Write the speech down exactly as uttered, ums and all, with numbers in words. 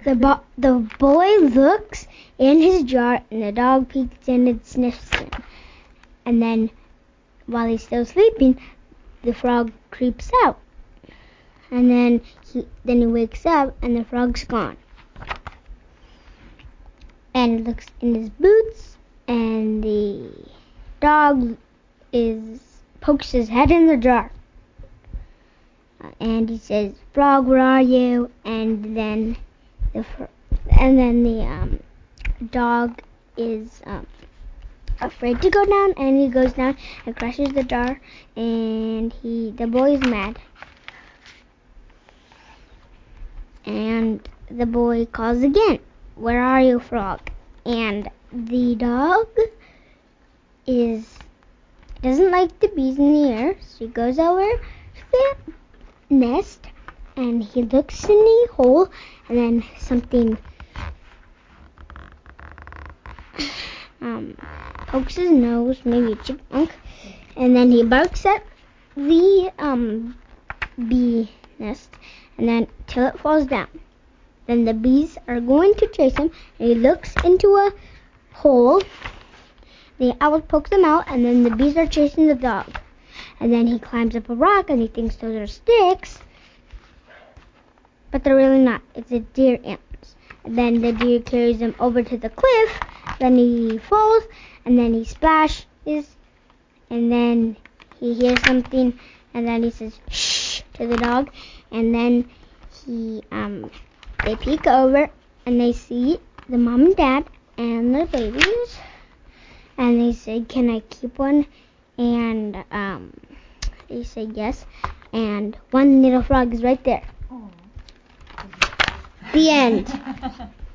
The bo- the boy looks in his jar, and the dog peeks in and sniffs him. And then, while he's still sleeping, the frog creeps out. And then he then he wakes up, and the frog's gone. And looks in his boots, and the dog is pokes his head in the jar. Uh, and he says, "Frog, where are you?" And then the fr- and then the um, dog is um, afraid to go down, and he goes down and crushes the jar, and he the boy is mad. And the boy calls again, "Where are you, frog?" And the dog is doesn't like the bees in the air, so he goes over to the nest, and he looks in the hole, and then something um, pokes his nose, maybe a chipmunk, and then he barks at the um, bee nest, and then till it falls down. Then the bees are going to chase him, and he looks into a hole. The owl pokes him out, and then the bees are chasing the dog. And then he climbs up a rock, and he thinks those are sticks, but they're really not. It's a deer antlers. And then the deer carries him over to the cliff. Then he falls, and then he splashes, and then he hears something, and then he says "shh" to the dog, and then he um they peek over, and they see the mom and dad and their babies, and they say, "Can I keep one?" And um they say yes, and one little frog is right there. Aww. The end.